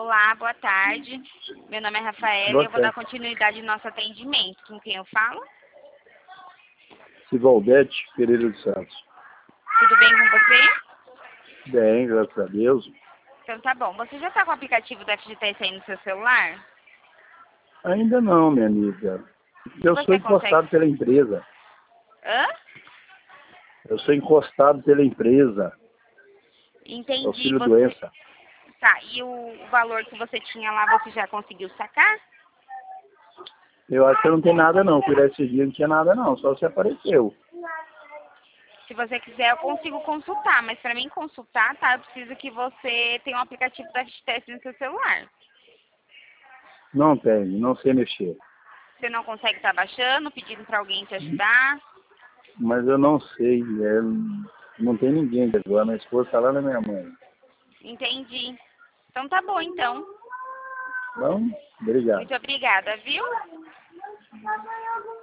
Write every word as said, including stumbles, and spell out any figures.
Olá, boa tarde. Meu nome é Rafaela Boa e eu vou dar tarde. continuidade ao nosso atendimento. Com quem eu falo? Sivaldete Pereira dos Santos. Tudo bem com você? Bem, graças a Deus. Então tá bom. Você já está com o aplicativo do F G T S aí no seu celular? Ainda não, minha amiga. Eu sou Você encostado consegue... pela empresa. Hã? Eu sou encostado pela empresa. Entendi. Auxílio Você... doença. Tá, e o valor que você tinha lá, você já conseguiu sacar? Eu acho que não tem nada não. Por esse dia não tinha nada não. Só se apareceu. Se você quiser, eu consigo consultar, mas para mim consultar, tá? Eu preciso que você tenha um aplicativo do F G T S no seu celular. Não tem, não sei mexer. Você não consegue estar baixando, pedindo para alguém te ajudar? Mas eu não sei. É, não tem ninguém agora. Minha esposa está lá na minha mãe. Entendi. Então tá bom, então. Não? Obrigado. Muito obrigada, viu?